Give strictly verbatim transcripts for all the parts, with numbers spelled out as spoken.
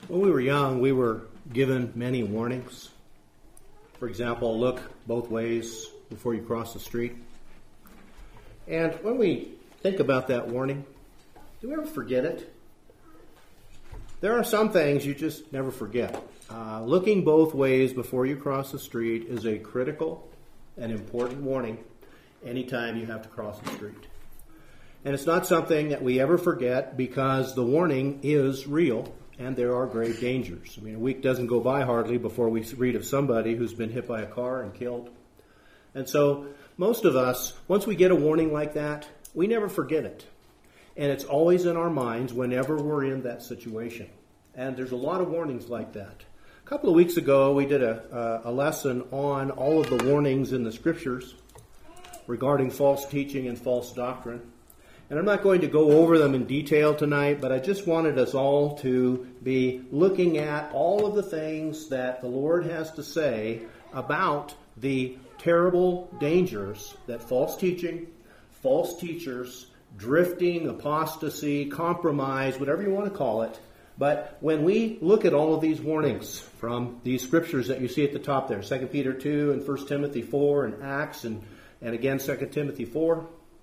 When we were young, we were given many warnings. For example, look both ways before you cross the street. And when we think about that warning, do we ever forget it? There are some things you just never forget. Uh, looking both ways before you cross the street is a critical and important warning anytime you have to cross the street. And it's not something that we ever forget because the warning is real and there are grave dangers. I mean, a week doesn't go by hardly before we read of somebody who's been hit by a car and killed. And so most of us, once we get a warning like that, we never forget it. And it's always in our minds whenever we're in that situation. And there's a lot of warnings like that. A couple of weeks ago, we did a, a lesson on all of the warnings in the Scriptures regarding false teaching and false doctrine. And I'm not going to go over them in detail tonight, but I just wanted us all to be looking at all of the things that the Lord has to say about the terrible dangers that false teaching, false teachers, drifting, apostasy, compromise, whatever you want to call it. But when we look at all of these warnings from these scriptures that you see at the top there, Second Peter two and First Timothy four and Acts and, and again Second Timothy four,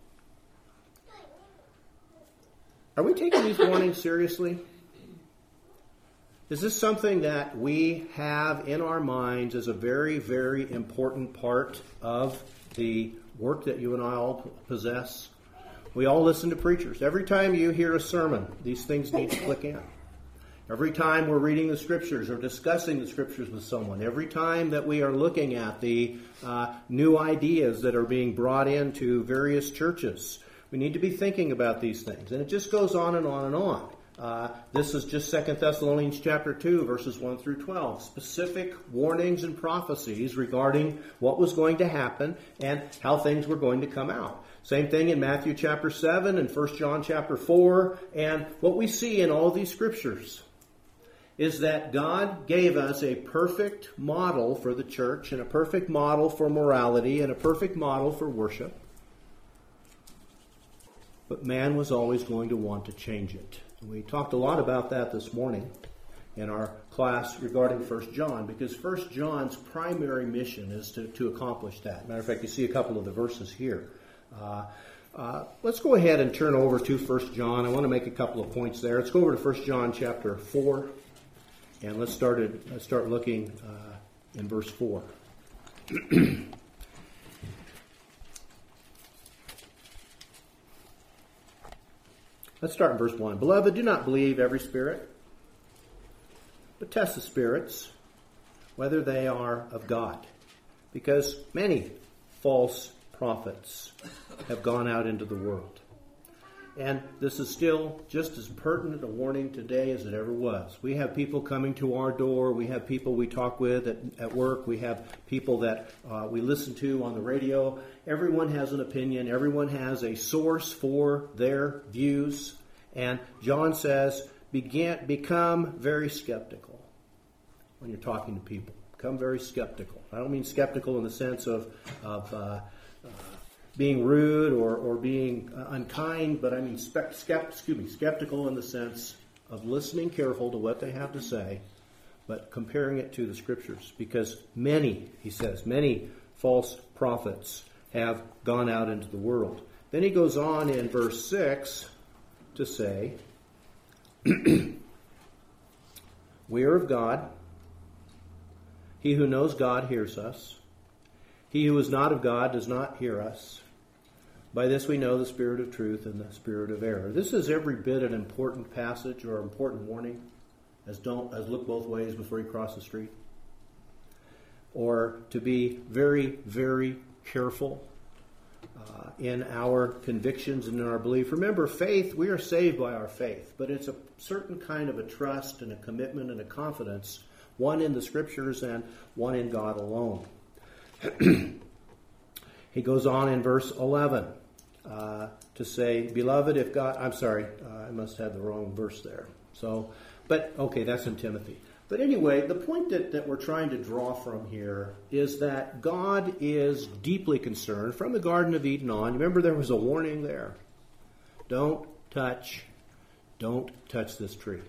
are we taking these warnings seriously? Is this something that we have in our minds as a very, very important part of the work that you and I all possess? We all listen to preachers. Every time you hear a sermon, these things need to click in. Every time we're reading the Scriptures or discussing the Scriptures with someone, every time that we are looking at the uh, new ideas that are being brought into various churches, we need to be thinking about these things. And it just goes on and on and on. Uh, this is just Second Thessalonians chapter two, verses one through twelve. Specific warnings and prophecies regarding what was going to happen and how things were going to come out. Same thing in Matthew chapter seven and First John chapter four. And what we see in all these scriptures is that God gave us a perfect model for the church and a perfect model for morality and a perfect model for worship. But man was always going to want to change it. And we talked a lot about that this morning in our class regarding First John, because First John's primary mission is to, to accomplish that. Matter of fact, you see a couple of the verses here. Uh, uh, let's go ahead and turn over to First John. I want to make a couple of points there. Let's go over to First John chapter four, and let's start, it, let's start looking uh, in verse four. Let's start in verse one. Beloved, do not believe every spirit, but test the spirits, whether they are of God. Because many false prophets have gone out into the world. And this is still just as pertinent a warning today as it ever was. We have people coming to our door. We have people we talk with at, at work. We have people that uh, we listen to on the radio. Everyone has an opinion. Everyone has a source for their views. And John says, begin, become very skeptical when you're talking to people. Become very skeptical. I don't mean skeptical in the sense of, of uh, uh, being rude or, or being uh, unkind, but I mean spe- skept, excuse me, skeptical in the sense of listening careful to what they have to say, but comparing it to the Scriptures. Because many, he says, many false prophets have gone out into the world. Then he goes on in verse six to say, we are of God. He who knows God hears us. He who is not of God does not hear us. By this we know the spirit of truth and the spirit of error. This is every bit an important passage or important warning, as don't as look both ways before you cross the street. Or to be very, very careful uh, in our convictions and in our belief. Remember, faith, we are saved by our faith, but it's a certain kind of a trust and a commitment and a confidence, one in the Scriptures and one in God alone. He goes on in verse eleven uh, to say, Beloved, if God... I'm sorry, uh, I must have the wrong verse there. So, but, okay, that's in Timothy. But anyway, the point that, that we're trying to draw from here is that God is deeply concerned from the Garden of Eden on. Remember, there was a warning there. Don't touch, don't touch this tree.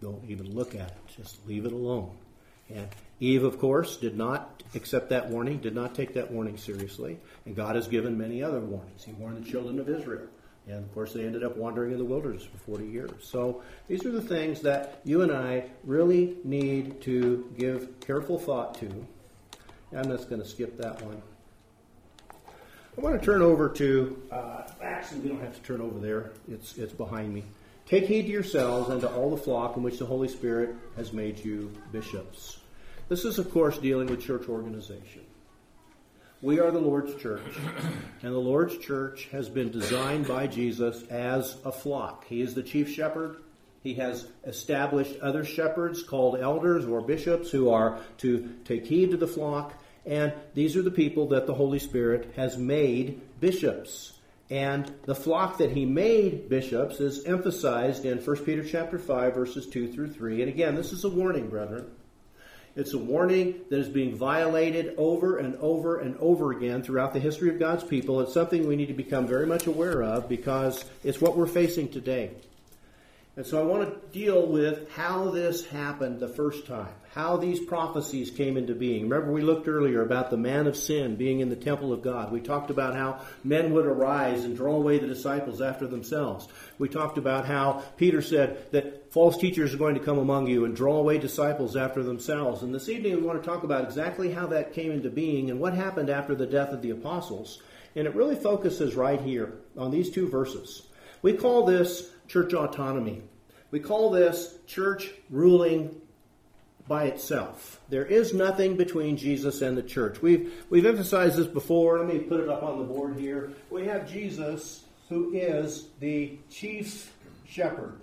Don't even look at it. Just leave it alone. And Eve, of course, did not accept that warning, did not take that warning seriously. And God has given many other warnings. He warned the children of Israel. And, of course, they ended up wandering in the wilderness for forty years. So these are the things that you and I really need to give careful thought to. I'm just going to skip that one. I want to turn over to, uh, actually, we don't have to turn over there. It's, it's behind me. Take heed to yourselves and to all the flock in which the Holy Spirit has made you bishops. This is, of course, dealing with church organization. We are the Lord's church, and the Lord's church has been designed by Jesus as a flock. He is the chief shepherd. He has established other shepherds called elders or bishops who are to take heed to the flock, and these are the people that the Holy Spirit has made bishops. And the flock that he made bishops is emphasized in First Peter chapter five, verses two through three. And again, this is a warning, brethren. It's a warning that is being violated over and over and over again throughout the history of God's people. It's something we need to become very much aware of because it's what we're facing today. And so I want to deal with how this happened the first time, how these prophecies came into being. Remember, we looked earlier about the man of sin being in the temple of God. We talked about how men would arise and draw away the disciples after themselves. We talked about how Peter said that false teachers are going to come among you and draw away disciples after themselves. And this evening we want to talk about exactly how that came into being and what happened after the death of the apostles. And it really focuses right here on these two verses. We call this church autonomy. We call this church ruling by itself. There is nothing between Jesus and the church. We've we've emphasized this before. Let me put it up on the board here. We have Jesus, who is the chief shepherd.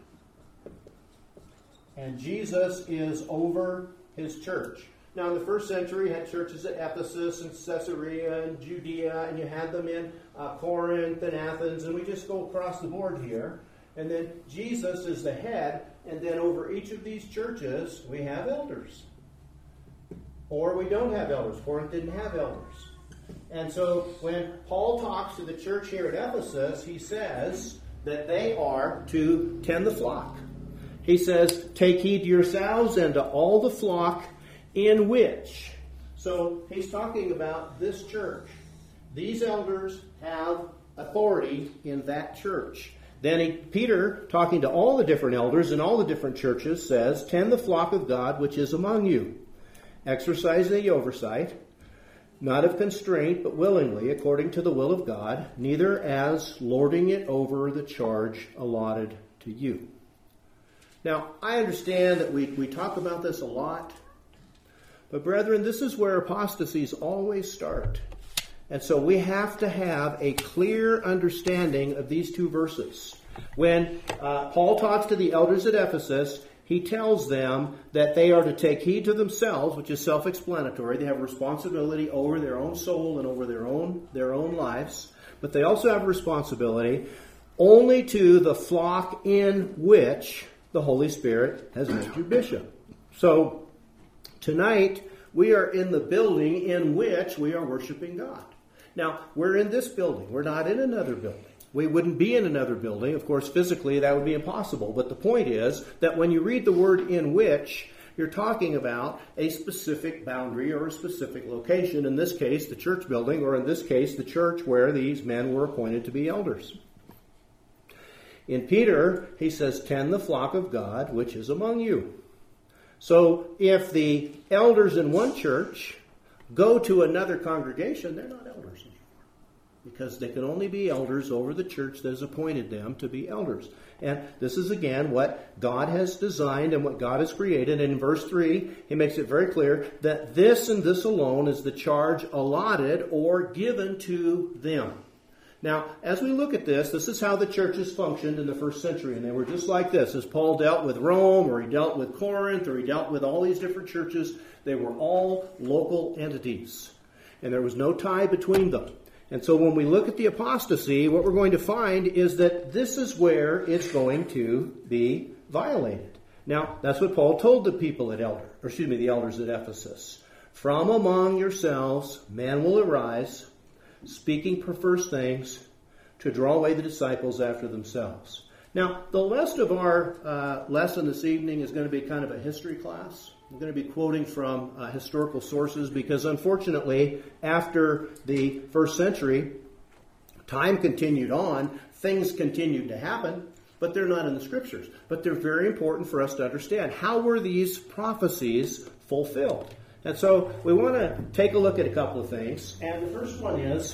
And Jesus is over his church. Now, in the first century, you had churches at Ephesus and Caesarea and Judea, and you had them in uh, Corinth and Athens, and we just go across the board here. And then Jesus is the head, and then over each of these churches, we have elders. Or we don't have elders. Corinth didn't have elders. And so when Paul talks to the church here at Ephesus, he says that they are to tend the flock. He says, take heed to yourselves and to all the flock in which. So he's talking about this church. These elders have authority in that church. Then he, Peter, talking to all the different elders in all the different churches, says, tend the flock of God which is among you, exercising the oversight, not of constraint, but willingly, according to the will of God, neither as lording it over the charge allotted to you. Now, I understand that we, we talk about this a lot, but brethren, this is where apostasies always start. And so we have to have a clear understanding of these two verses. When uh, Paul talks to the elders at Ephesus, he tells them that they are to take heed to themselves, which is self-explanatory. They have responsibility over their own soul and over their own, their own lives. But they also have responsibility only to the flock in which the Holy Spirit has made you bishop. So tonight we are in the building in which we are worshiping God. Now, we're in this building. We're not in another building. We wouldn't be in another building. Of course, physically, that would be impossible. But the point is that when you read the word in which, you're talking about a specific boundary or a specific location. In this case, the church building, or in this case, the church where these men were appointed to be elders. In Peter, he says, tend the flock of God which is among you. So if the elders in one church go to another congregation, they're not elders anymore. Because they can only be elders over the church that has appointed them to be elders. And this is, again, what God has designed and what God has created. And in verse three, he makes it very clear that this and this alone is the charge allotted or given to them. Now, as we look at this, this is how the churches functioned in the first century. And they were just like this. As Paul dealt with Rome, or he dealt with Corinth, or he dealt with all these different churches, they were all local entities. And there was no tie between them. And so when we look at the apostasy, what we're going to find is that this is where it's going to be violated. Now, that's what Paul told the people at Elder, or excuse me, the elders at Ephesus. From among yourselves, men will arise, speaking perverse things, to draw away the disciples after themselves. Now, the rest of our uh, lesson this evening is going to be kind of a history class. We're going to be quoting from uh, historical sources because, unfortunately, after the first century, time continued on, things continued to happen, but they're not in the Scriptures. But they're very important for us to understand. How were these prophecies fulfilled? And so we want to take a look at a couple of things. And the first one is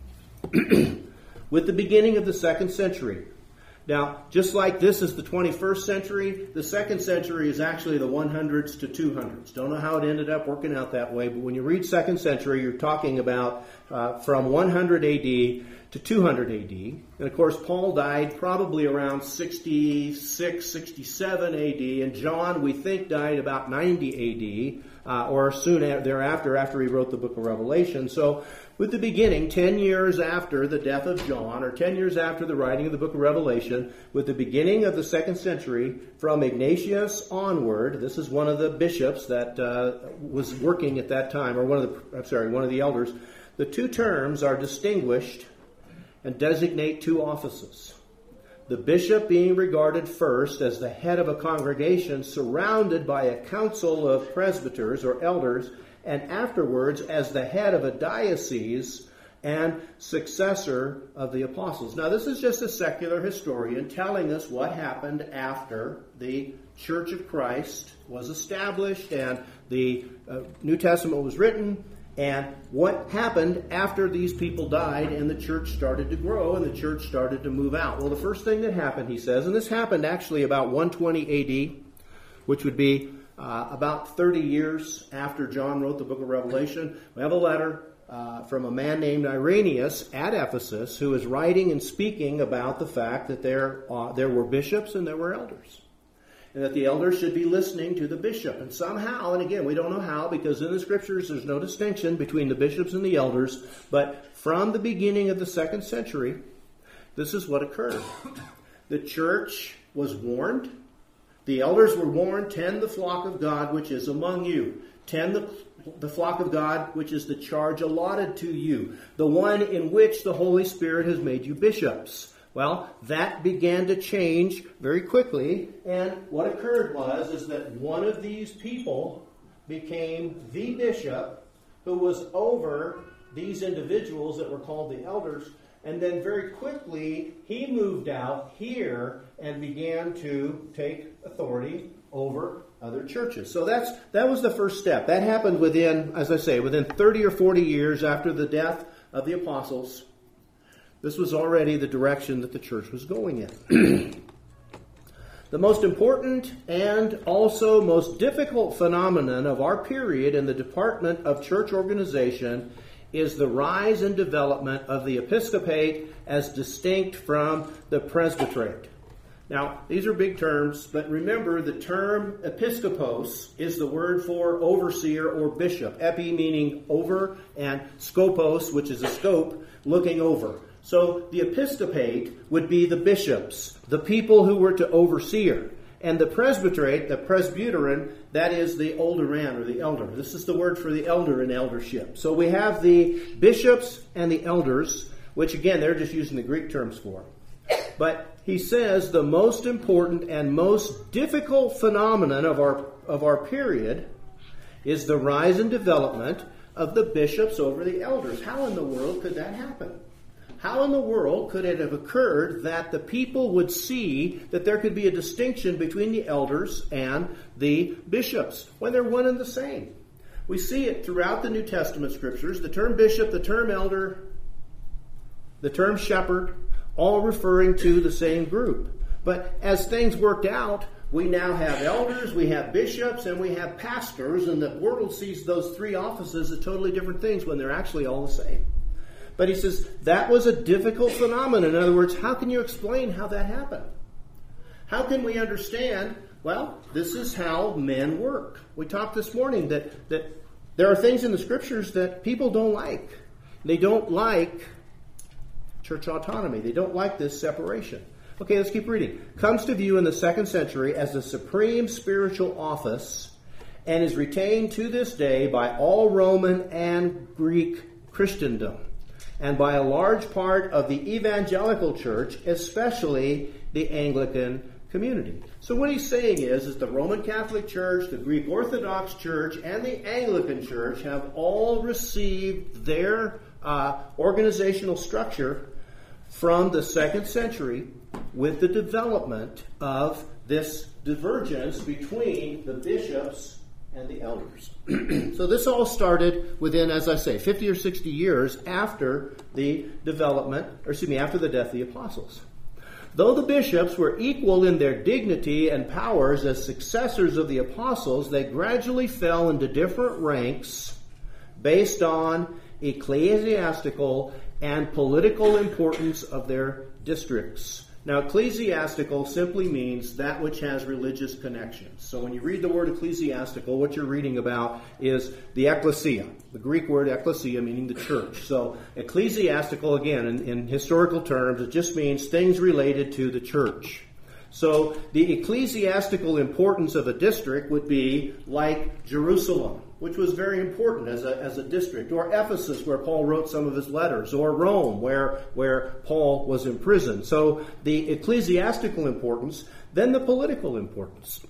with the beginning of the second century. Now, just like this is the twenty-first century, the second century is actually the hundreds to two hundreds. Don't know how it ended up working out that way, but when you read second century, you're talking about uh, from one hundred A D to two hundred A D. And of course, Paul died probably around sixty-six, sixty-seven A D, and John, we think, died about ninety A D, uh, or soon thereafter, after he wrote the book of Revelation. So, with the beginning, ten years after the death of John, or ten years after the writing of the book of Revelation, with the beginning of the second century, from Ignatius onward, this is one of the bishops that uh, was working at that time, or one of the, I'm sorry, one of the elders. The two terms are distinguished and designate two offices. The bishop being regarded first as the head of a congregation surrounded by a council of presbyters or elders, and afterwards as the head of a diocese and successor of the apostles. Now, this is just a secular historian telling us what happened after the Church of Christ was established and the uh, New Testament was written, and what happened after these people died and the church started to grow and the church started to move out. Well, the first thing that happened, he says, and this happened actually about one twenty A D, which would be Uh, about thirty years after John wrote the book of Revelation. We have a letter uh, from a man named Irenaeus at Ephesus who is writing and speaking about the fact that there, uh, there were bishops and there were elders. And that the elders should be listening to the bishop. And somehow, and again, we don't know how, because in the Scriptures there's no distinction between the bishops and the elders, but from the beginning of the second century, this is what occurred. The church was warned. The elders were warned, tend the flock of God which is among you. Tend the, the flock of God which is the charge allotted to you. The one in which the Holy Spirit has made you bishops. Well, that began to change very quickly. And what occurred was is that one of these people became the bishop who was over these individuals that were called the elders. And then very quickly, he moved out here and began to take authority over other churches. So that's that was the first step. That happened within, as I say, within thirty or forty years after the death of the apostles. This was already the direction that the church was going in. The most important and also most difficult phenomenon of our period in the department of church organization is the rise and development of the episcopate as distinct from the presbyterate. Now, these are big terms, but remember the term episkopos is the word for overseer or bishop. Epi meaning over, and skopos, which is a scope, looking over. So the episcopate would be the bishops, the people who were to overseer. And the presbyterate, the presbyteron, that is the olderan or the elder. This is the word for the elder in eldership. So we have the bishops and the elders, which again, they're just using the Greek terms for. But he says the most important and most difficult phenomenon of our of our period is the rise and development of the bishops over the elders. How in the world could that happen? How in the world could it have occurred that the people would see that there could be a distinction between the elders and the bishops when they're one and the same? We see it throughout the New Testament scriptures. The term bishop, the term elder, the term shepherd, all referring to the same group. But as things worked out, we now have elders, we have bishops, and we have pastors, and the world sees those three offices as totally different things when they're actually all the same. But he says that was a difficult phenomenon. In other words, how can you explain how that happened? How can we understand, well, this is how men work. We talked this morning that, that there are things in the scriptures that people don't like. They don't like church autonomy. They don't like this separation. Okay, let's keep reading. Comes to view in the second century as the supreme spiritual office and is retained to this day by all Roman and Greek Christendom. and by a large part of the evangelical church, especially the Anglican community. So what he's saying is, is the Roman Catholic Church, the Greek Orthodox Church, and the Anglican Church have all received their uh, organizational structure from the second century with the development of this divergence between the bishops and the elders. So this all started within, as I say, fifty or sixty years after the development, or excuse me, after the death of the apostles. Though the bishops were equal in their dignity and powers as successors of the apostles, they gradually fell into different ranks based on ecclesiastical and political importance of their districts. Now, ecclesiastical simply means that which has religious connections. So when you read the word ecclesiastical, what you're reading about is the ecclesia, the Greek word ecclesia meaning the church. So ecclesiastical, again, in, in historical terms, it just means things related to the church. So the ecclesiastical importance of a district would be like Jerusalem, which was very important as a, as a district, or Ephesus, where Paul wrote some of his letters, or Rome, where, where Paul was imprisoned. So the ecclesiastical importance, then the political importance.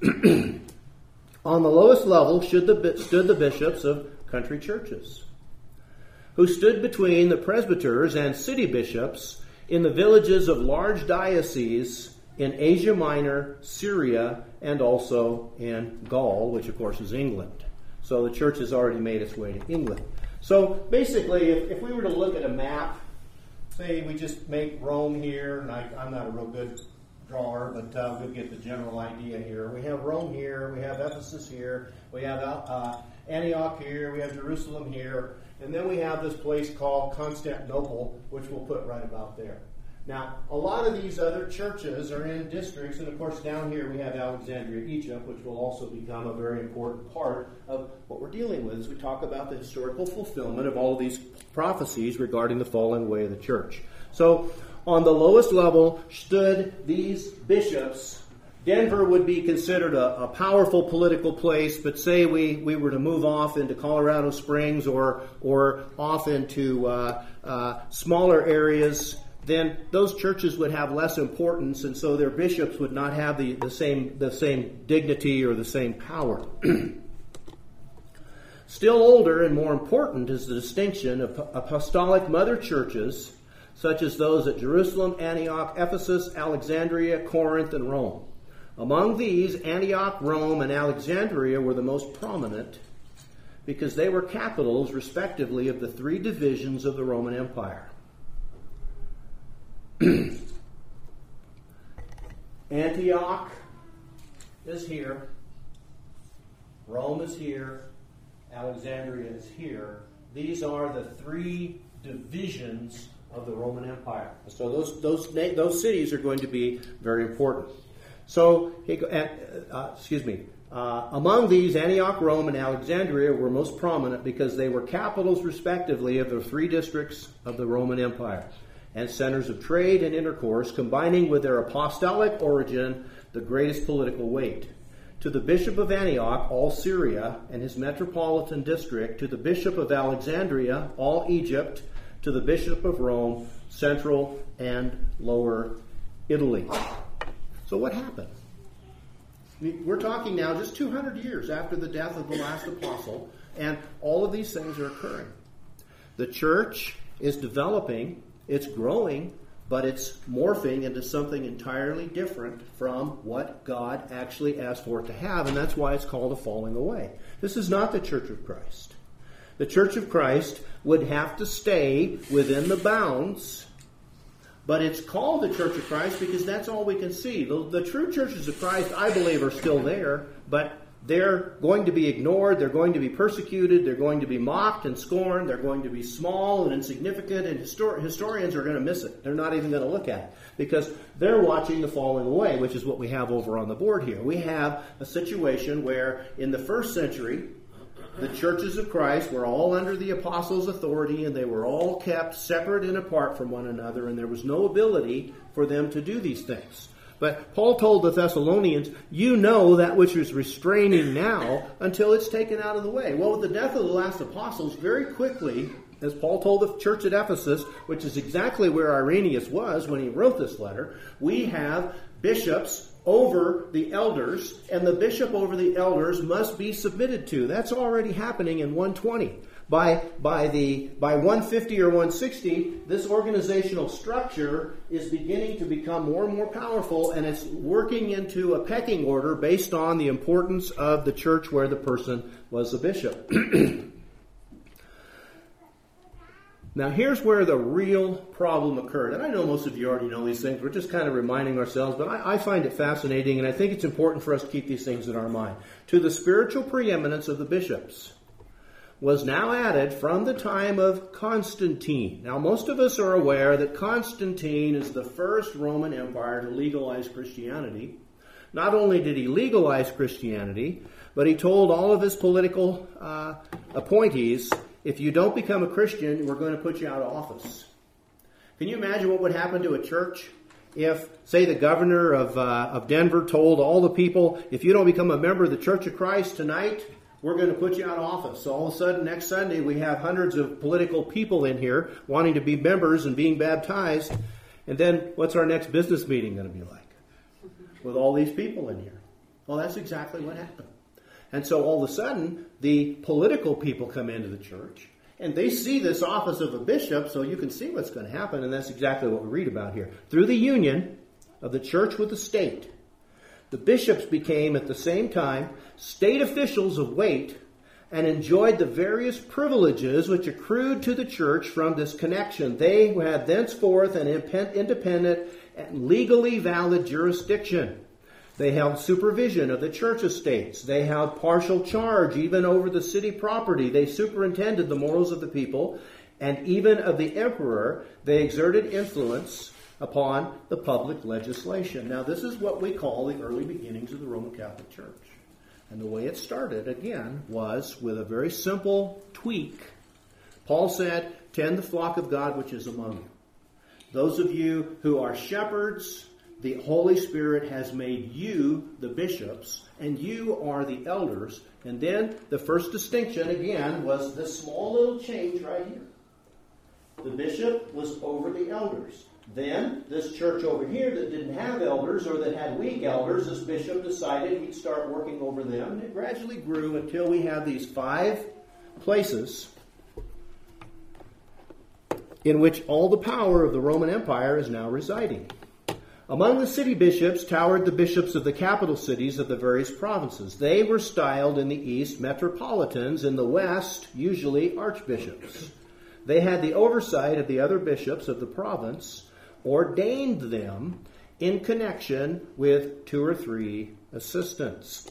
On the lowest level should the, stood the bishops of country churches, who stood between the presbyters and city bishops in the villages of large dioceses in Asia Minor, Syria, and also in Gaul, which of course is England. So the church has already made its way to England. So basically, if, if we were to look at a map, say we just make Rome here, and I, I'm not a real good drawer, but uh, we'll get the general idea here. We have Rome here, we have Ephesus here, we have uh, Antioch here, we have Jerusalem here, and then we have this place called Constantinople, which we'll put right about there. Now, a lot of these other churches are in districts, and of course down here we have Alexandria, Egypt, which will also become a very important part of what we're dealing with as we talk about the historical fulfillment of all of these prophecies regarding the falling away of the church. So, on the lowest level stood these bishops. Denver would be considered a, a powerful political place, but say we, we were to move off into Colorado Springs or, or off into uh, uh, smaller areas, then those churches would have less importance, and so their bishops would not have the, the same the same dignity or the same power. Still older and more important is the distinction of apostolic mother churches, such as those at Jerusalem, Antioch, Ephesus, Alexandria, Corinth, and Rome. Among these, Antioch, Rome, and Alexandria were the most prominent because they were capitals, respectively, of the three divisions of the Roman Empire. Antioch is here, Rome is here, Alexandria is here. These are the three divisions of the Roman Empire. So those those those cities are going to be very important. So, uh, excuse me. Uh, among these, Antioch, Rome, and Alexandria were most prominent because they were capitals, respectively, of the three districts of the Roman Empire and centers of trade and intercourse, combining with their apostolic origin the greatest political weight. To the bishop of Antioch, all Syria and his metropolitan district; to the bishop of Alexandria, all Egypt; to the bishop of Rome, central and lower Italy. So what happened? I mean, we're talking now just two hundred years after the death of the last apostle, and all of these things are occurring. The church is developing. It's growing, but it's morphing into something entirely different from what God actually asked for it to have, and that's why it's called a falling away. This is not the Church of Christ. The Church of Christ would have to stay within the bounds, but it's called the Church of Christ because that's all we can see. The, the true churches of Christ, I believe, are still there, but they're going to be ignored, they're going to be persecuted, they're going to be mocked and scorned, they're going to be small and insignificant, and histor- historians are going to miss it. They're not even going to look at it because they're watching the falling away, which is what we have over on the board here. We have a situation where in the first century, the churches of Christ were all under the apostles' authority, and they were all kept separate and apart from one another, and there was no ability for them to do these things. But Paul told the Thessalonians, you know that which is restraining now until it's taken out of the way. Well, with the death of the last apostles, very quickly as Paul told the church at Ephesus, which is exactly where Irenaeus was when he wrote this letter, we have bishops over the elders, and the bishop over the elders must be submitted to. That's already happening in one twenty. By, by, the, by one fifty or one sixty, this organizational structure is beginning to become more and more powerful, and it's working into a pecking order based on the importance of the church where the person was a bishop. Now, here's where the real problem occurred. And I know most of you already know these things. We're just kind of reminding ourselves, but I, I find it fascinating, and I think it's important for us to keep these things in our mind. To the spiritual preeminence of the bishops was now added from the time of Constantine. Now, most of us are aware that Constantine is the first Roman Empire to legalize Christianity. Not only did he legalize Christianity, but he told all of his political uh, appointees, if you don't become a Christian, we're going to put you out of office. Can you imagine what would happen to a church if, say, the governor of, uh, of Denver told all the people, if you don't become a member of the Church of Christ tonight, we're going to put you out of office. So all of a sudden, next Sunday, we have hundreds of political people in here wanting to be members and being baptized. And then what's our next business meeting going to be like? With all these people in here. Well, that's exactly what happened. And so all of a sudden, the political people come into the church, and they see this office of a bishop, so you can see what's going to happen, and that's exactly what we read about here. Through the union of the church with the state, the bishops became, at the same time, state officials of weight and enjoyed the various privileges which accrued to the church from this connection. They had thenceforth an independent and legally valid jurisdiction. They held supervision of the church estates. They held partial charge even over the city property. They superintended the morals of the people, and even of the emperor. They exerted influence upon the public legislation. Now, this is what we call the early beginnings of the Roman Catholic Church. And the way it started, again, was with a very simple tweak. Paul said, tend the flock of God which is among you. Those of you who are shepherds, the Holy Spirit has made you the bishops, and you are the elders. And then the first distinction, again, was this small little change right here. The bishop was over the elders. Then, this church over here that didn't have elders or that had weak elders, this bishop decided he'd start working over them. And it gradually grew until we have these five places in which all the power of the Roman Empire is now residing. Among the city bishops towered the bishops of the capital cities of the various provinces. They were styled in the east metropolitans, in the west usually archbishops. They had the oversight of the other bishops of the province, ordained them in connection with two or three assistants.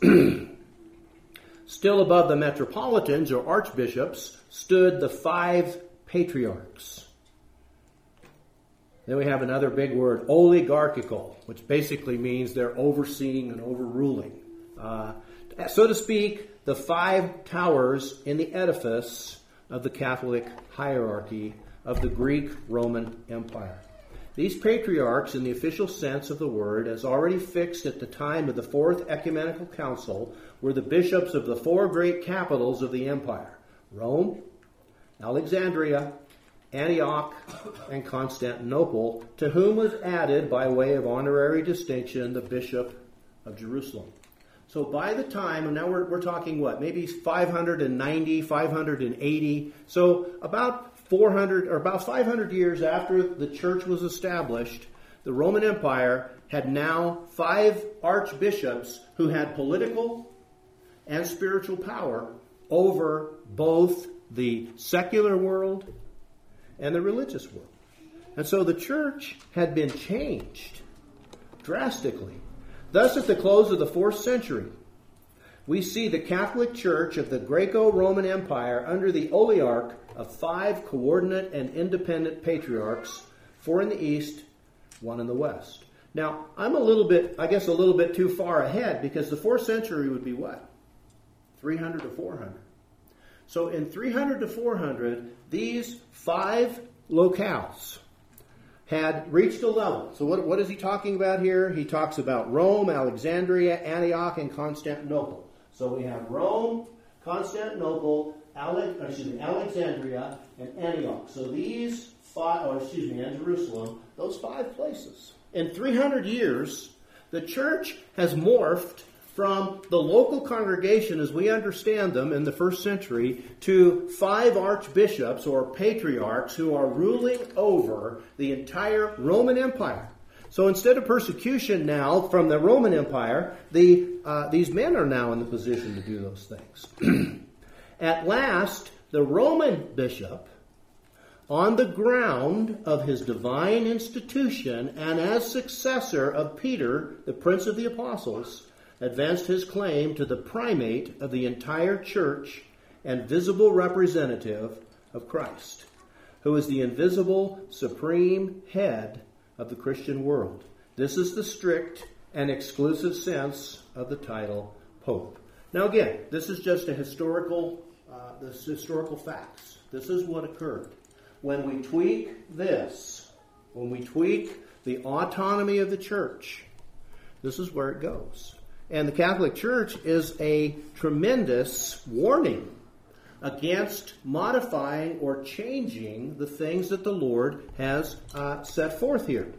Still above the metropolitans or archbishops stood the five patriarchs. Then we have another big word, oligarchical, which basically means they're overseeing and overruling. Uh, so to speak, the five towers in the edifice of the Catholic hierarchy of the Greek-Roman Empire. These patriarchs, in the official sense of the word, as already fixed at the time of the Fourth Ecumenical Council, were the bishops of the four great capitals of the empire: Rome, Alexandria, Antioch, and Constantinople, to whom was added, by way of honorary distinction, the Bishop of Jerusalem. So by the time, and now we're, we're talking what, maybe five ninety, five eighty, so about four hundred or about five hundred years after the church was established, the Roman Empire had now five archbishops who had political and spiritual power over both the secular world and the religious world. And so the church had been changed drastically. Thus, at the close of the fourth century, we see the Catholic Church of the Greco-Roman Empire under the oligarch of five coordinate and independent patriarchs, four in the east, one in the west. Now, I'm a little bit, I guess a little bit too far ahead, because the fourth century would be what? three hundred to four hundred. So in three hundred to four hundred, these five locales had reached a level. So what, what is he talking about here? He talks about Rome, Alexandria, Antioch, and Constantinople. So we have Rome, Constantinople, Ale- or excuse me, Alexandria, and Antioch. So these five, or excuse me, and Jerusalem, those five places. In three hundred years, the church has morphed from the local congregation as we understand them in the first century to five archbishops or patriarchs who are ruling over the entire Roman Empire. So instead of persecution now from the Roman Empire, the uh, these men are now in the position to do those things. At last, the Roman bishop, on the ground of his divine institution and as successor of Peter, the Prince of the Apostles, advanced his claim to the primate of the entire church and visible representative of Christ, who is the invisible supreme head of the Christian world. This is the strict and exclusive sense of the title Pope. Now again, this is just a historical, uh, this historical facts. This is what occurred. When we tweak this, when we tweak the autonomy of the church, this is where it goes. And the Catholic Church is a tremendous warning against modifying or changing the things that the Lord has uh, set forth here.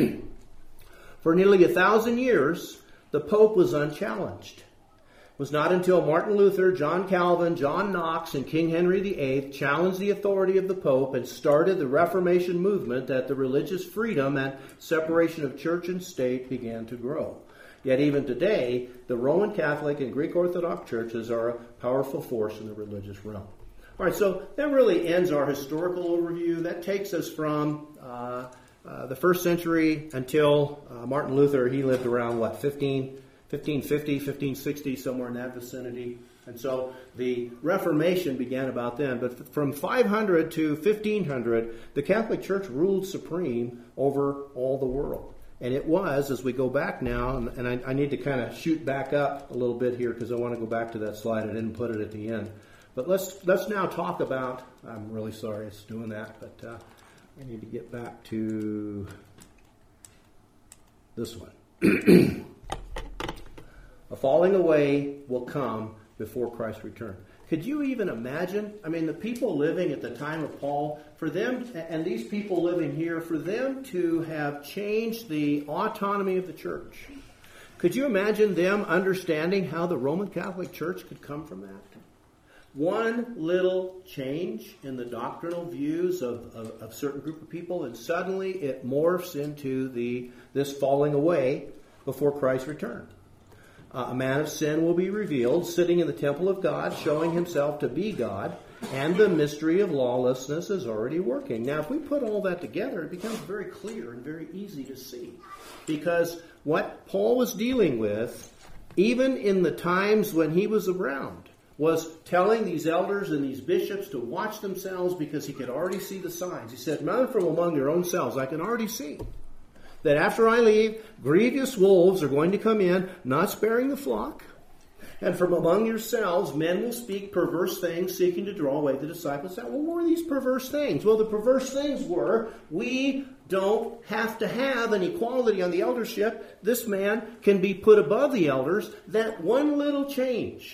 For nearly a thousand years, the Pope was unchallenged. It was not until Martin Luther, John Calvin, John Knox, and King Henry the Eighth challenged the authority of the Pope and started the Reformation movement that the religious freedom and separation of church and state began to grow. Yet even today, the Roman Catholic and Greek Orthodox churches are a powerful force in the religious realm. All right, so that really ends our historical overview. That takes us from uh, uh, the first century until uh, Martin Luther. He lived around, what, fifteen, fifteen fifty, fifteen sixty, somewhere in that vicinity. And so the Reformation began about then. But from five hundred to fifteen hundred, the Catholic Church ruled supreme over all the world. And it was, as we go back now, and, and I, I need to kind of shoot back up a little bit here because I want to go back to that slide. I didn't put it at the end. But let's let's now talk about, I'm really sorry it's doing that, but uh, I need to get back to this one. A falling away will come before Christ's return. Could you even imagine? I mean, the people living at the time of Paul, for them, and these people living here, for them to have changed the autonomy of the church. Could you imagine them understanding how the Roman Catholic Church could come from that? One little change in the doctrinal views of, of, of a certain group of people, and suddenly it morphs into the this falling away before Christ's return. Uh, a man of sin will be revealed, sitting in the temple of God, showing himself to be God, and the mystery of lawlessness is already working. Now, if we put all that together, it becomes very clear and very easy to see. Because what Paul was dealing with, even in the times when he was around, was telling these elders and these bishops to watch themselves because he could already see the signs. He said, "None from among your own selves, I can already see that after I leave, grievous wolves are going to come in, not sparing the flock. And from among yourselves, men will speak perverse things, seeking to draw away the disciples." Well, what were these perverse things? Well, the perverse things were, we don't have to have an equality on the eldership. This man can be put above the elders. That one little change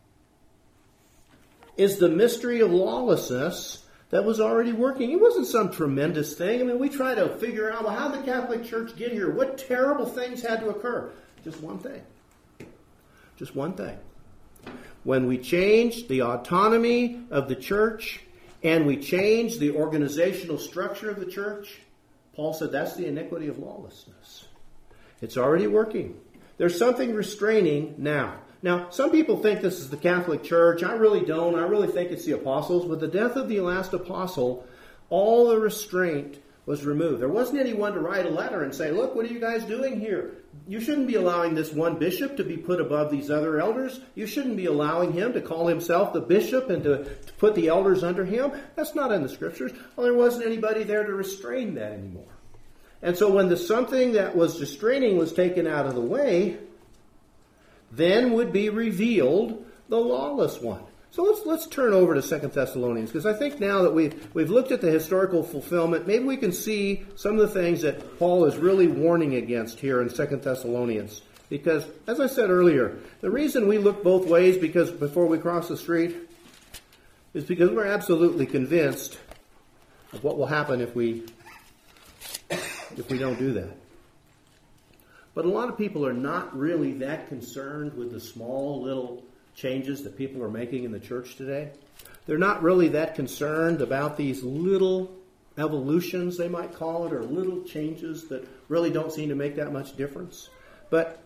is the mystery of lawlessness that was already working. It wasn't some tremendous thing. I mean, we try to figure out, well, how did the Catholic Church get here? What terrible things had to occur? Just one thing. Just one thing. When we changed the autonomy of the church and we changed the organizational structure of the church, Paul said that's the iniquity of lawlessness. It's already working. There's something restraining now. Now, some people think this is the Catholic Church. I really don't. I really think it's the apostles. With the death of the last apostle, all the restraint was removed. There wasn't anyone to write a letter and say, "Look, what are you guys doing here? You shouldn't be allowing this one bishop to be put above these other elders. You shouldn't be allowing him to call himself the bishop and to, to put the elders under him." That's not in the Scriptures. Well, there wasn't anybody there to restrain that anymore. And so when the something that was restraining was taken out of the way, then would be revealed the lawless one. So let's let's turn over to Second Thessalonians, because I think now that we've we've looked at the historical fulfillment, maybe we can see some of the things that Paul is really warning against here in Second Thessalonians. Because, as I said earlier, the reason we look both ways, because before we cross the street, is because we're absolutely convinced of what will happen if we if we don't do that. But a lot of people are not really that concerned with the small little changes that people are making in the church today. They're not really that concerned about these little evolutions, they might call it, or little changes that really don't seem to make that much difference. But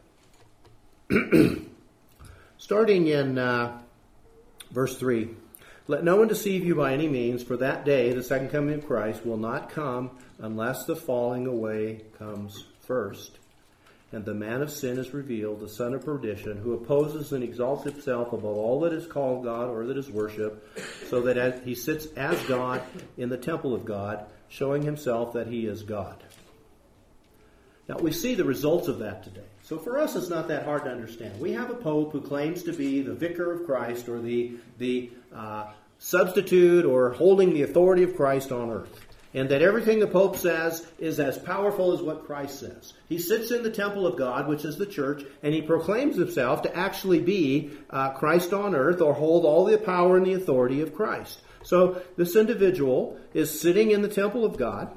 starting in uh, verse three, let no one deceive you by any means, for that day, the second coming of Christ, will not come unless the falling away comes first. And the man of sin is revealed, the son of perdition, who opposes and exalts himself above all that is called God or that is worshipped, so that as he sits as God in the temple of God, showing himself that he is God. Now, we see the results of that today. So for us, it's not that hard to understand. We have a pope who claims to be the vicar of Christ, or the, the uh, substitute or holding the authority of Christ on earth. And that everything the Pope says is as powerful as what Christ says. He sits in the temple of God, which is the church, and he proclaims himself to actually be uh, Christ on earth, or hold all the power and the authority of Christ. So this individual is sitting in the temple of God,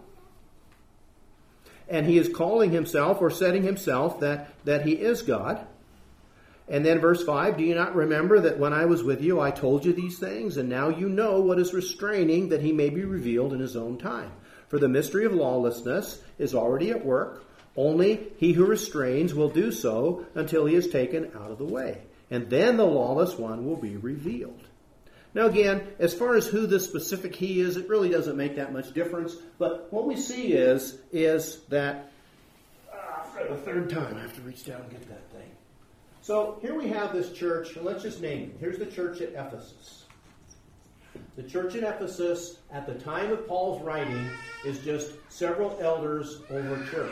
and he is calling himself or setting himself that, that he is God. And then verse five, do you not remember that when I was with you, I told you these things? And now you know what is restraining, that he may be revealed in his own time. For the mystery of lawlessness is already at work. Only he who restrains will do so until he is taken out of the way. And then the lawless one will be revealed. Now again, as far as who this specific he is, it really doesn't make that much difference. But what we see is, is that, uh, for the third time, I have to reach down and get that thing. So here we have this church, and let's just name it. Here's the church at Ephesus. The church at Ephesus, at the time of Paul's writing, is just several elders over church.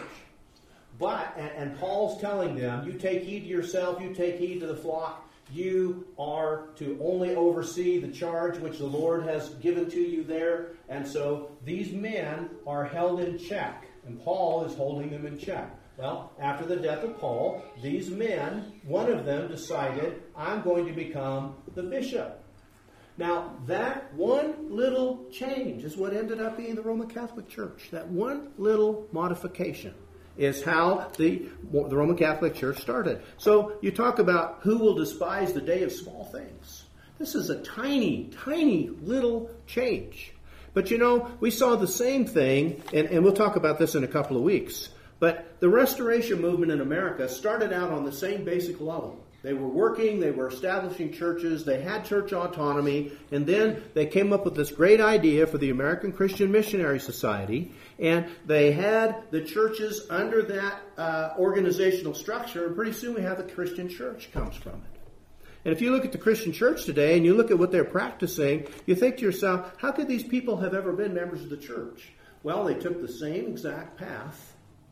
But, and, and Paul's telling them, you take heed to yourself, you take heed to the flock, you are to only oversee the charge which the Lord has given to you there. And so these men are held in check, and Paul is holding them in check. Well, after the death of Paul, these men, one of them decided, I'm going to become the bishop. Now, that one little change is what ended up being the Roman Catholic Church. That one little modification is how the, the Roman Catholic Church started. So you talk about who will despise the day of small things. This is a tiny, tiny little change. But you know, we saw the same thing, and, and we'll talk about this in a couple of weeks. But the Restoration movement in America started out on the same basic level. They were working, they were establishing churches, they had church autonomy, and then they came up with this great idea for the American Christian Missionary Society, and they had the churches under that uh, organizational structure, and pretty soon we have the Christian church comes from it. And if you look at the Christian church today, and you look at what they're practicing, you think to yourself, how could these people have ever been members of the church? Well, they took the same exact path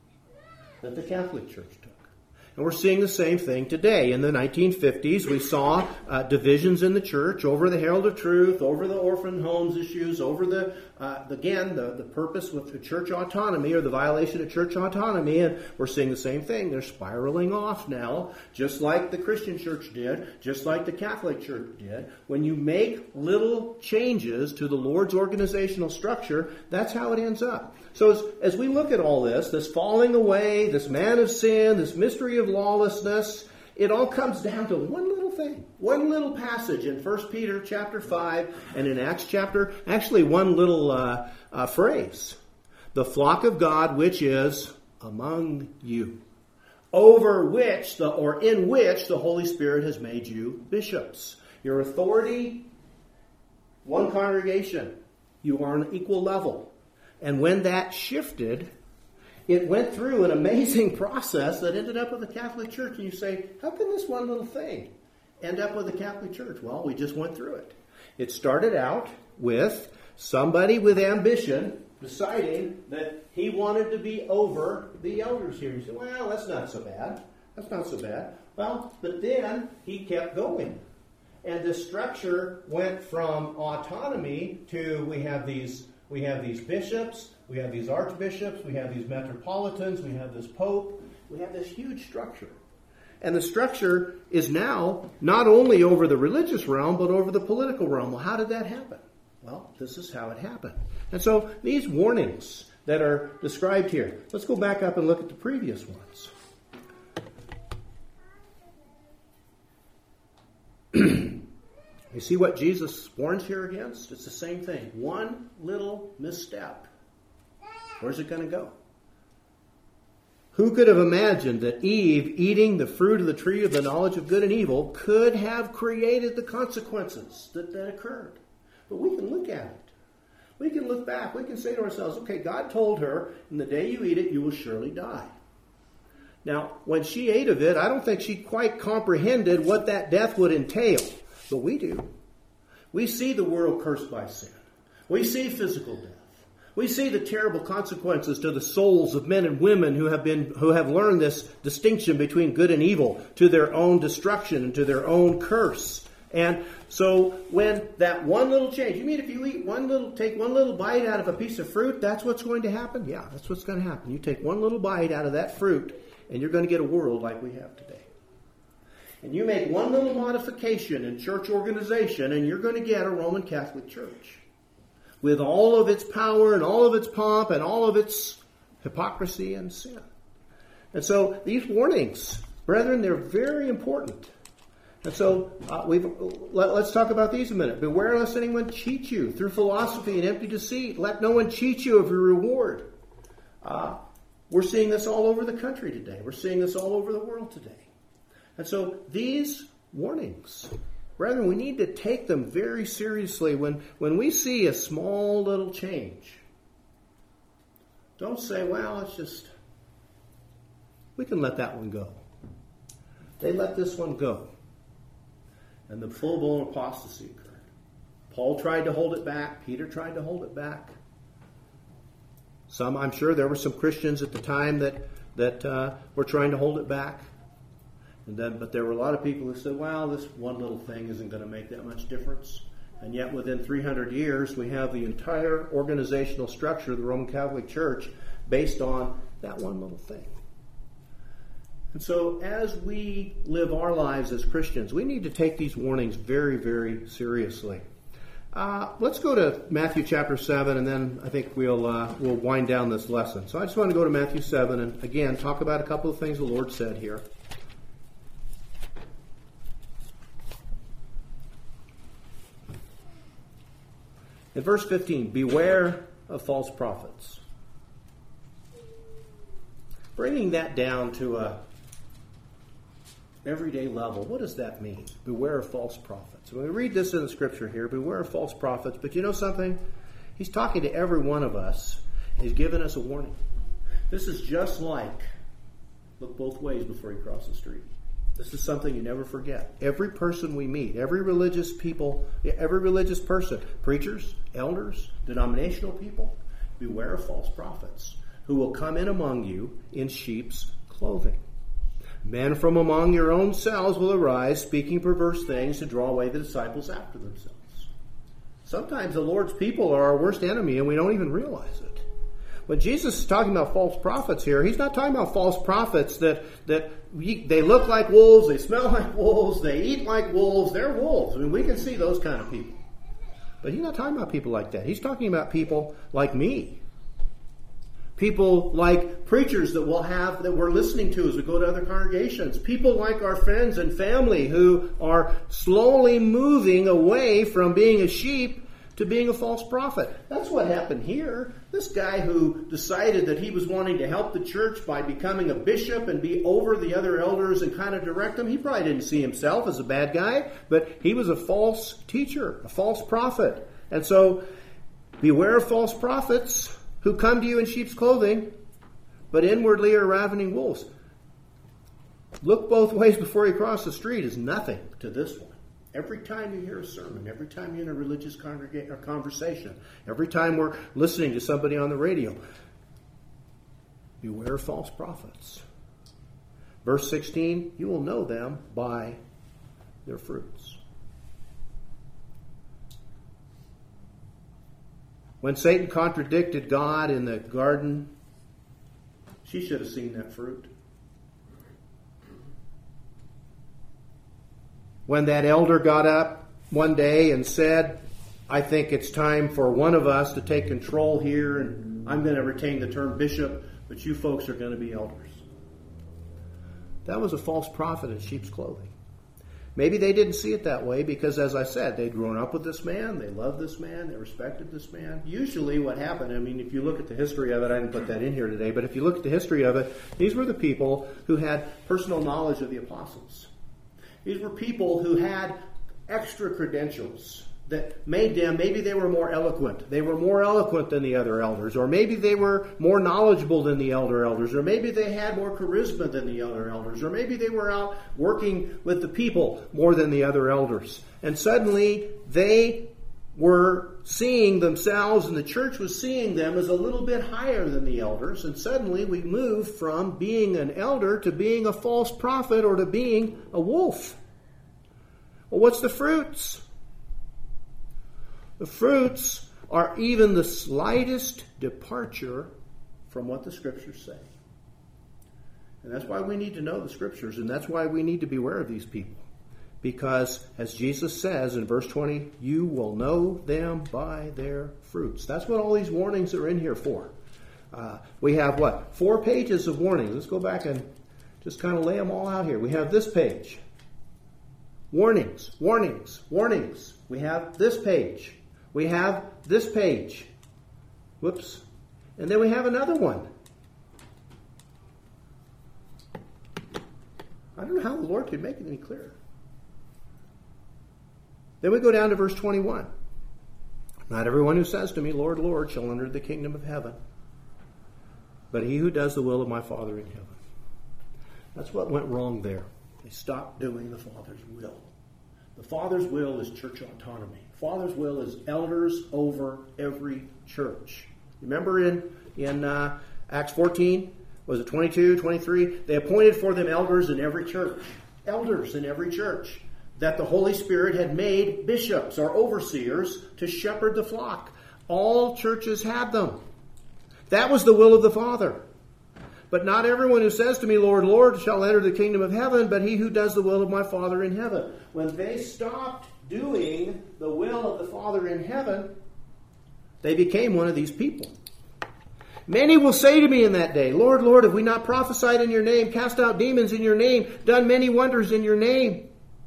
that the Catholic Church took. And we're seeing the same thing today. In the nineteen fifties, we saw uh, divisions in the church over the Herald of Truth, over the orphan homes issues, over the, uh, again, the, the purpose with the church autonomy, or the violation of church autonomy. And we're seeing the same thing. They're spiraling off now, just like the Christian church did, just like the Catholic Church did. When you make little changes to the Lord's organizational structure, that's how it ends up. So as, as we look at all this, this falling away, this man of sin, this mystery of lawlessness, it all comes down to one little thing, one little passage in First Peter chapter five and in Acts chapter, actually one little uh, uh, phrase. The flock of God which is among you, over which, the or in which the Holy Spirit has made you bishops. Your authority, one congregation, you are on an equal level. And when that shifted, it went through an amazing process that ended up with the Catholic Church. And you say, how can this one little thing end up with the Catholic Church? Well, we just went through it. It started out with somebody with ambition deciding that he wanted to be over the elders here. You say, well, that's not so bad. That's not so bad. Well, but then he kept going. And the structure went from autonomy to we have these We have these bishops, we have these archbishops, we have these metropolitans, we have this pope, we have this huge structure. And the structure is now not only over the religious realm, but over the political realm. Well, how did that happen? Well, this is how it happened. And so these warnings that are described here, let's go back up and look at the previous ones. You see what Jesus warns here against? It's the same thing. One little misstep. Where's it going to go? Who could have imagined that Eve, eating the fruit of the tree of the knowledge of good and evil, could have created the consequences that, that occurred? But we can look at it. We can look back. We can say to ourselves, okay, God told her, in the day you eat it, you will surely die. Now, when she ate of it, I don't think she quite comprehended what that death would entail. But we do. We see the world cursed by sin. We see physical death. We see the terrible consequences to the souls of men and women who have been who have learned this distinction between good and evil, to their own destruction and to their own curse. And so when that one little change, you mean if you eat one little, take one little bite out of a piece of fruit, that's what's going to happen? Yeah, that's what's going to happen. You take one little bite out of that fruit, and you're going to get a world like we have today. And you make one little modification in church organization, and you're going to get a Roman Catholic Church with all of its power and all of its pomp and all of its hypocrisy and sin. And so these warnings, brethren, they're very important. And so uh, we've, let, let's talk about these a minute. Beware lest anyone cheat you through philosophy and empty deceit. Let no one cheat you of your reward. Uh, we're seeing this all over the country today. We're seeing this all over the world today. And so these warnings, brethren, we need to take them very seriously when, when we see a small little change. Don't say, well, it's just, we can let that one go. They let this one go. And the full-blown apostasy occurred. Paul tried to hold it back. Peter tried to hold it back. Some, I'm sure there were some Christians at the time that, that uh, were trying to hold it back. And then, but there were a lot of people who said, well, this one little thing isn't going to make that much difference. And yet within three hundred years, we have the entire organizational structure of the Roman Catholic Church based on that one little thing. And so as we live our lives as Christians, we need to take these warnings very, very seriously. Uh, let's go to Matthew chapter seven, and then I think we'll uh, we'll wind down this lesson. So I just want to go to Matthew seven and, again, talk about a couple of things the Lord said here. In verse fifteen, beware of false prophets. Bringing that down to a everyday level, what does that mean? Beware of false prophets. When we read this in the scripture here, beware of false prophets, but you know something? He's talking to every one of us. He's given us a warning. This is just like, look both ways before you cross the street. This is something you never forget. Every person we meet, every religious people, every religious person, preachers, elders, denominational people, beware of false prophets who will come in among you in sheep's clothing. Men from among your own selves will arise, speaking perverse things to draw away the disciples after themselves. Sometimes the Lord's people are our worst enemy and we don't even realize it. When Jesus is talking about false prophets here, he's not talking about false prophets that, that we, they look like wolves, they smell like wolves, they eat like wolves, they're wolves. I mean, we can see those kind of people. But he's not talking about people like that. He's talking about people like me. People like preachers that we'll have, that we're listening to as we go to other congregations. People like our friends and family who are slowly moving away from being a sheep to being a false prophet. That's what happened here. This guy who decided that he was wanting to help the church by becoming a bishop and be over the other elders and kind of direct them, he probably didn't see himself as a bad guy, but he was a false teacher, a false prophet. And so, beware of false prophets who come to you in sheep's clothing, but inwardly are ravening wolves. Look both ways before you cross the street is nothing to this one. Every time you hear a sermon, every time you're in a religious congrega- or conversation, every time we're listening to somebody on the radio, beware of false prophets. Verse sixteen, you will know them by their fruits. When Satan contradicted God in the garden, she should have seen that fruit. when that elder got up one day and said, I think it's time for one of us to take control here, and I'm going to retain the term bishop, but you folks are going to be elders. That was a false prophet in sheep's clothing. Maybe they didn't see it that way because, as I said, they'd grown up with this man, they loved this man, they respected this man. Usually what happened, I mean, if you look at the history of it, I didn't put that in here today, but if you look at the history of it, these were the people who had personal knowledge of the apostles. These were people who had extra credentials that made them, maybe they were more eloquent. They were more eloquent than the other elders. Or maybe they were more knowledgeable than the elder elders. Or maybe they had more charisma than the other elders. Or maybe they were out working with the people more than the other elders. And suddenly they were seeing themselves, and the church was seeing them as a little bit higher than the elders. And suddenly we moved from being an elder to being a false prophet or to being a wolf. Well, what's the fruits? The fruits are even the slightest departure from what the Scriptures say. And that's why we need to know the Scriptures, and that's why we need to be aware of these people. Because, as Jesus says in verse twenty, you will know them by their fruits. That's what all these warnings are in here for. Uh, we have, what, four pages of warnings. Let's go back and just kind of lay them all out here. We have this page. Warnings, warnings, warnings. We have this page. We have this page. Whoops. And then we have another one. I don't know how the Lord could make it any clearer. Then we go down to verse twenty-one. Not everyone who says to me, Lord, Lord, shall enter the kingdom of heaven, but he who does the will of my Father in heaven. That's what went wrong there. They stopped doing the Father's will. The Father's will is church autonomy. Father's will is elders over every church. Remember in, in uh, Acts fourteen, was it twenty-two, twenty-three? They appointed for them elders in every church. Elders in every church. That the Holy Spirit had made bishops or overseers to shepherd the flock. All churches had them. That was the will of the Father. But not everyone who says to me, Lord, Lord, shall enter the kingdom of heaven, but he who does the will of my Father in heaven. When they stopped doing the will of the Father in heaven, they became one of these people. Many will say to me in that day, Lord, Lord, have we not prophesied in your name, cast out demons in your name, done many wonders in your name?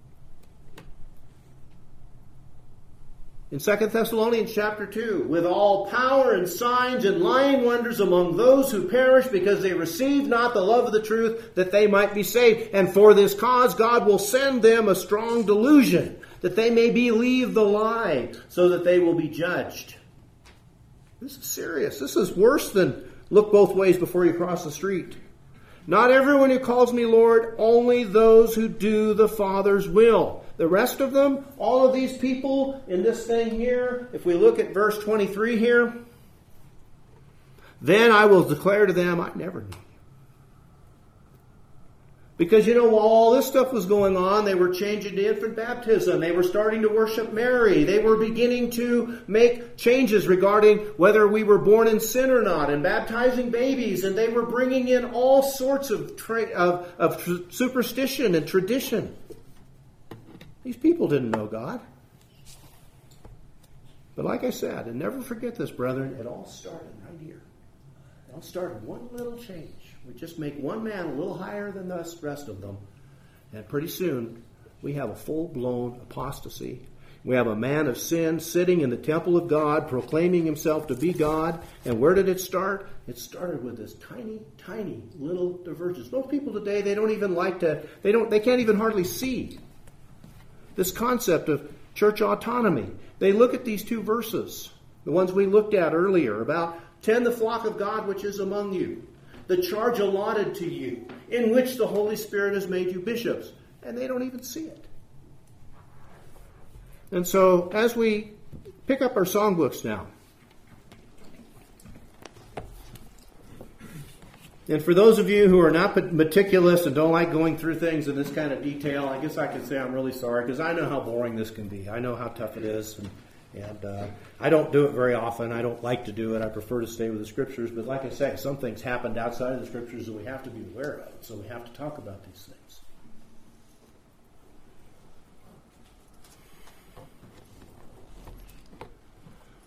In Second Thessalonians chapter two, with all power and signs and lying wonders among those who perish because they receive not the love of the truth that they might be saved. And for this cause God will send them a strong delusion that they may believe the lie so that they will be judged. This is serious. This is worse than look both ways before you cross the street. Not everyone who calls me Lord, only those who do the Father's will. The rest of them, all of these people in this thing here, if we look at verse twenty-three here, then I will declare to them, I never knew you. Because, you know, while all this stuff was going on, they were changing to infant baptism. They were starting to worship Mary. They were beginning to make changes regarding whether we were born in sin or not, and baptizing babies. And they were bringing in all sorts of, tra- of, of tr- superstition and tradition. These people didn't know God. But like I said, and never forget this, brethren, it all started right here. It all started one little change. We just make one man a little higher than the rest of them. And pretty soon, we have a full-blown apostasy. We have a man of sin sitting in the temple of God, proclaiming himself to be God. And where did it start? It started with this tiny, tiny little divergence. Most people today, they don't even like to, they don't, they can't even hardly see this concept of church autonomy. They look at these two verses, the ones we looked at earlier, about tend the flock of God which is among you, the charge allotted to you, in which the Holy Spirit has made you bishops. And they don't even see it. And so, as we pick up our songbooks now, and for those of you who are not meticulous and don't like going through things in this kind of detail, I guess I can say I'm really sorry, because I know how boring this can be. I know how tough it is, and, and uh, I don't do it very often. I don't like to do it. I prefer to stay with the Scriptures. But like I say, some things happened outside of the Scriptures that we have to be aware of, so we have to talk about these things.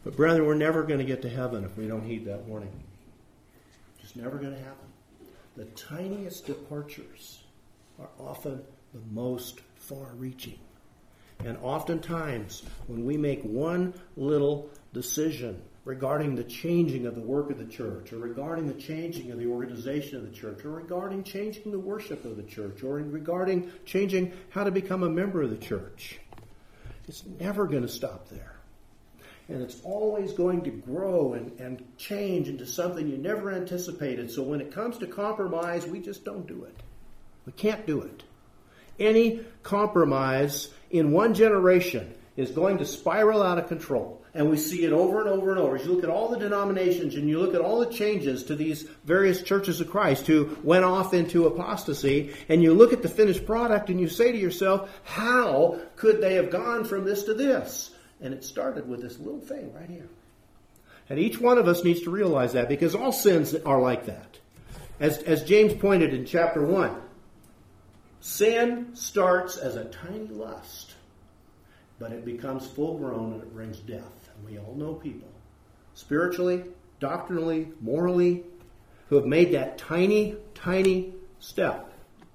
But brethren, we're never going to get to heaven if we don't heed that warning. Just never going to happen. The tiniest departures are often the most far-reaching. And oftentimes, when we make one little decision regarding the changing of the work of the church, or regarding the changing of the organization of the church, or regarding changing the worship of the church, or regarding changing how to become a member of the church, it's never going to stop there. And it's always going to grow and, and change into something you never anticipated. So when it comes to compromise, we just don't do it. We can't do it. Any compromise in one generation is going to spiral out of control. And we see it over and over and over. As you look at all the denominations and you look at all the changes to these various churches of Christ who went off into apostasy, and you look at the finished product and you say to yourself, how could they have gone from this to this? And it started with this little thing right here. And each one of us needs to realize that, because all sins are like that. As, as James pointed in chapter one, sin starts as a tiny lust, but it becomes full grown and it brings death. And we all know people, spiritually, doctrinally, morally, who have made that tiny, tiny step.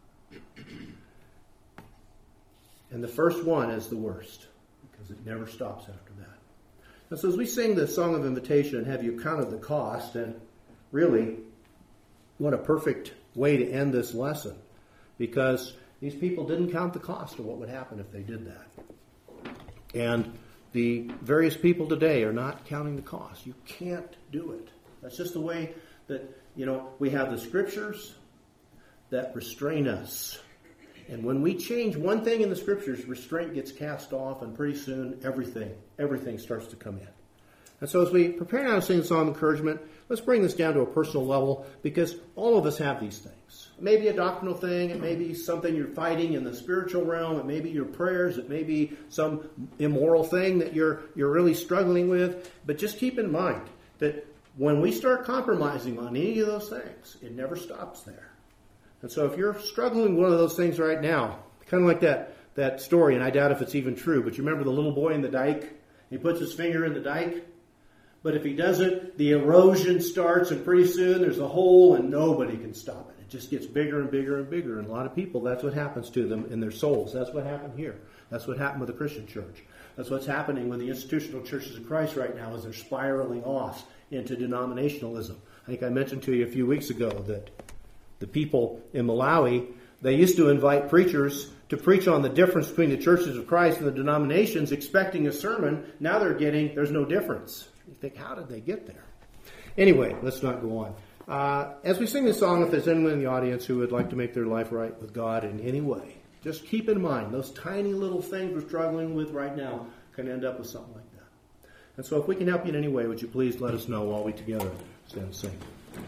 And the first one is the worst, because it never stops after that. And so as we sing the song of invitation and have you counted the cost, and really, what a perfect way to end this lesson, because these people didn't count the cost of what would happen if they did that. And the various people today are not counting the cost. You can't do it. That's just the way that, you know, we have the scriptures that restrain us. And when we change one thing in the scriptures, restraint gets cast off, and pretty soon everything, everything starts to come in. And so as we prepare now to sing the song of encouragement, let's bring this down to a personal level, because all of us have these things. It may be a doctrinal thing. It may be something you're fighting in the spiritual realm. It may be your prayers. It may be some immoral thing that you're you're really struggling with. But just keep in mind that when we start compromising on any of those things, it never stops there. And so if you're struggling with one of those things right now, kind of like that, that story, and I doubt if it's even true, but you remember the little boy in the dike? He puts his finger in the dike. But if he doesn't, the erosion starts, and pretty soon there's a hole and nobody can stop it. It just gets bigger and bigger and bigger. And a lot of people, that's what happens to them in their souls. That's what happened here. That's what happened with the Christian church. That's what's happening with the institutional churches of Christ right now, as they're spiraling off into denominationalism. I think I mentioned to you a few weeks ago that the people in Malawi, they used to invite preachers to preach on the difference between the churches of Christ and the denominations, expecting a sermon. Now they're getting, there's no difference. You think, how did they get there? Anyway, let's not go on. Uh, as we sing this song, if there's anyone in the audience who would like to make their life right with God in any way, just keep in mind those tiny little things we're struggling with right now can end up with something like that. And so if we can help you in any way, would you please let us know while we together stand and sing.